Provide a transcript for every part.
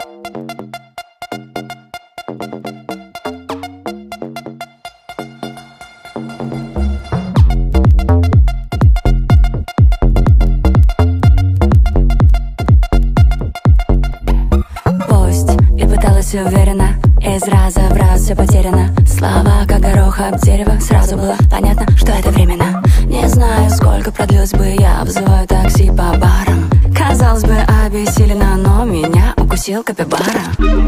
Уверена, из раза в раз все потеряно. Слова, как горох об дерево. Сразу было понятно, что это временно. Не знаю, сколько продлилось бы. Я вызываю такси по барам. Казалось бы, обессиленно, но меня укусил капибара.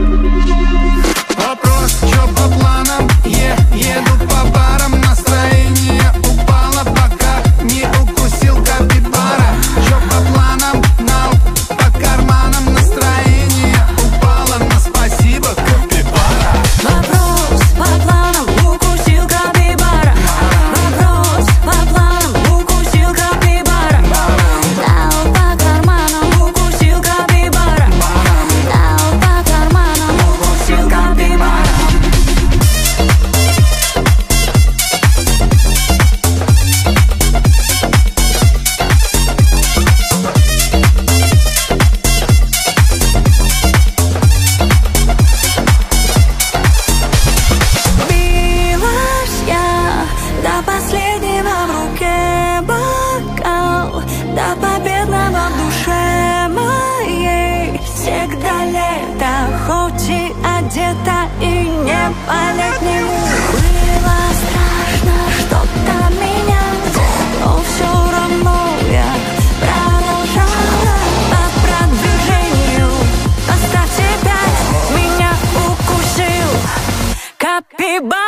Вопрос, чё по планам? Еду по барам. Настроение упало, пока не укусил капибара. Чё по планам? По карманам. Настроение упало, но спасибо, капибара. Вопрос по планам, укусил капибара. Вопрос по планам, укусил капибара. Дал по карманам, укусил капибара. Дал по карманам, укусил капибара. Билась я до последнего в руке бокал, до победного в душе моей. Всегда лето, хоть и одета и не по-летнему. Было страшно что-то менять, но все равно я продолжала по продвижению. Поставьте 5, меня укусил капибара.